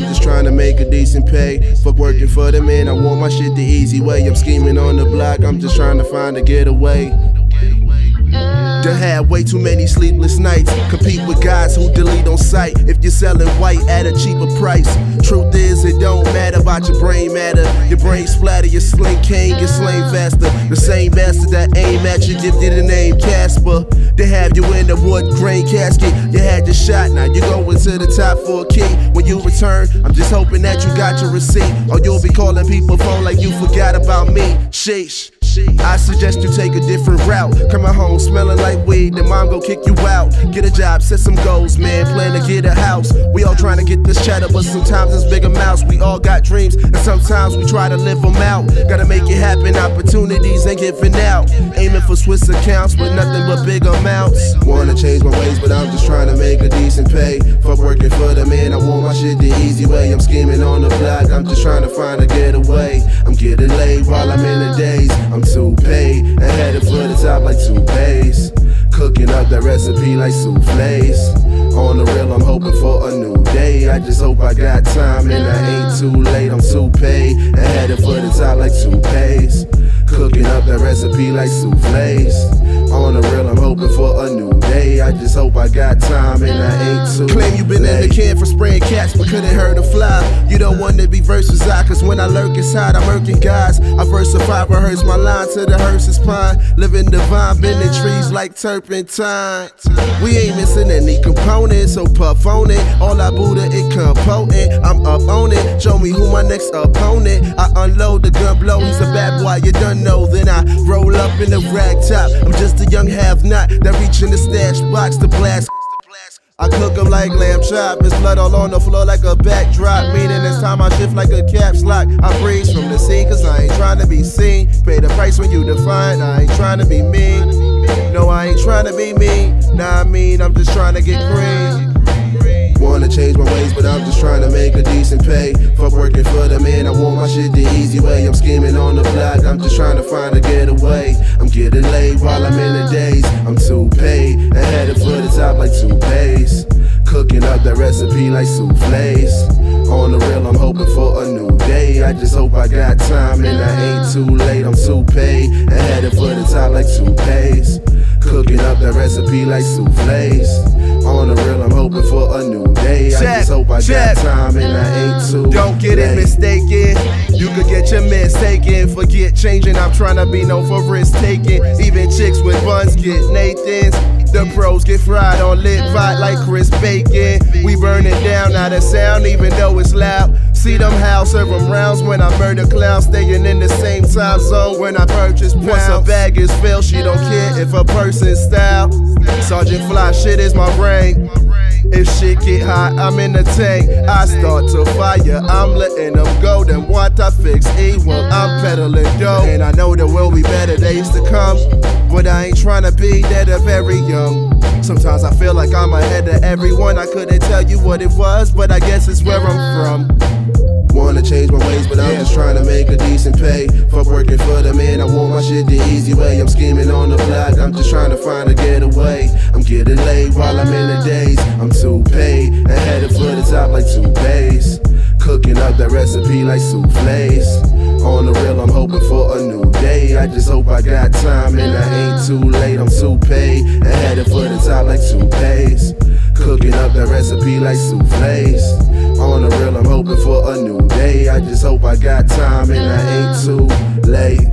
just trying to make a decent pay. Fuck working for the man, I want my shit the easy way. I'm scheming on the block, I'm just trying to find a getaway. Done had way too many sleepless nights. Compete with guys who delete on sight. If you're selling white at a cheaper price. Truth is, it don't matter about your brain matter. Your brain splatter, your sling can't get slain faster. The same bastard that aim at you gifted the name Casper. They have you in the wood grain casket. You had your shot, now you going to the top for a key. When you return, I'm just hoping that you got your receipt. Or you'll be calling people phone like you forgot about me. Sheesh. I suggest you take a different route. Coming home smelling like weed, then mom gon' kick you out. Get a job, set some goals, man, plan to get a house. We all trying to get this cheddar, but sometimes it's big amounts. We all got dreams, and sometimes we try to live them out. Gotta make it happen, opportunities ain't giving out. Aiming for Swiss accounts with nothing but big amounts. Wanna change my ways, but I'm just trying to make a decent pay. Fuck working for the man, I want my shit the easy way. I'm scheming on the block, I'm just trying to find a getaway. I'm getting laid while I'm in the days. I'm too paid and headed for the top like toupees. Cooking up that recipe like souffles. On the real, I'm hoping for a new day. I just hope I got time and I ain't too late. I'm too paid and headed for the top like toupees. Cooking up that recipe like souffles. On the real, I'm hoping for a new day. I just hope I got time and I ain't too Claim you been late. in the can for spraying cats but couldn't hurt a fly. You don't want to be versatile, cause when I lurk inside I'm murking guys. I versify, rehearse my line to the hearse's pine. Living divine, bending trees like turpentine. We ain't missing any components, so puff on it. All I Buddha, it come potent. I'm up on it, show me who my next opponent. I unload the gun blow, he's a bad boy, you done know. Then I roll up in the rag top. I'm just a young have-not that reach in the stash box to blast. I cook 'em like lamb chop. It's blood all on the floor like a backdrop. Meaning it's time I shift like a caps lock. I breeze from the scene cause I ain't trying to be seen. Pay the price when you define. I ain't trying to be mean. No, I ain't trying to be mean. Nah, I mean, I'm just trying to get green. Wanna change my ways, but I'm just trying to make a decent pay. Fuck working for the man, I want my shit the easy way. I'm scheming on the block, I'm just trying to find a getaway. I'm getting laid while I'm in the days. I'm too paid and headed for the top like toupees. Cooking up that recipe like souffles. On the real, I'm hoping for a new day. I just hope I got time and I ain't too late. I'm too paid and headed for the top like toupees. Cooking up that recipe like souffles. On the real, I'm hoping for a new day. I just hope I got time and I ain't too Don't get it late. mistaken. You could get your mess taken. Forget changing, I'm trying to be known for risk taking. Even chicks with buns get Nathans. The pros get fried on lit pot like Chris Bacon. We burn it down, not a sound even though it's loud. See them how serve them rounds when I murder clowns. Staying in the same time zone when I purchase pounds. Once a bag is filled, she don't care if a person's style. Sergeant Fly, shit is my brain. If shit get hot, I'm in the tank. I start to fire, I'm letting them go. Then want I fix evil, I'm peddling dough. And I know there will be better days to come, but I ain't trying to be dead or very young. Sometimes I feel like I'm ahead of everyone. I couldn't tell you what it was, but I guess it's where I'm from. Wanna change my ways, but I'm just trying to make a decent pay. Fuck working for the man, I want my shit the easy way. I'm scheming on the block, I'm just trying to find a getaway. I'm getting laid while I'm in the days. I'm too paid and headed for the top like toupees. Cooking up that recipe like souffles. On the real, I'm hoping for a new day. I just hope I got time and I ain't too late. I'm too paid and headed for the top like toupees. Cooking up that recipe like souffles. On the real, I'm hoping for a new day. I just hope I got time and I ain't too late.